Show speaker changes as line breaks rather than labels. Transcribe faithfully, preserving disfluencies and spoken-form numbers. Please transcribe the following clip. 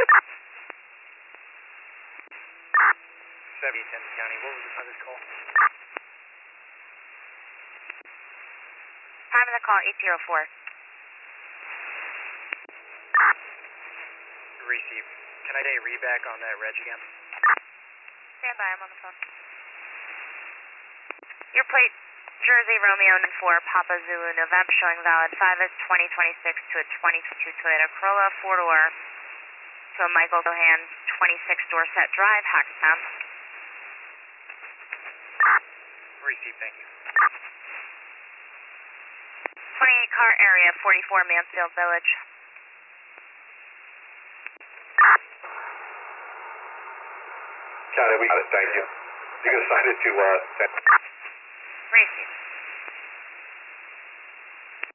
seventy, Thames County. What was the other call?
Time of the call, eight zero four.
Receive. Can I get a readback on that reg again?
Stand by, I'm on the phone. Your plate, Jersey Romeo four Papa Zulu, November, showing valid five S twenty twenty-six to a twenty twenty-two Toyota Corolla four door to a Michael Gohan twenty-six Dorset Drive, Hackettstown.
Receive, thank you.
twenty-eight car area, forty-four Mansfield Village.
Got it, we got it, thank you. You can assign it to, uh,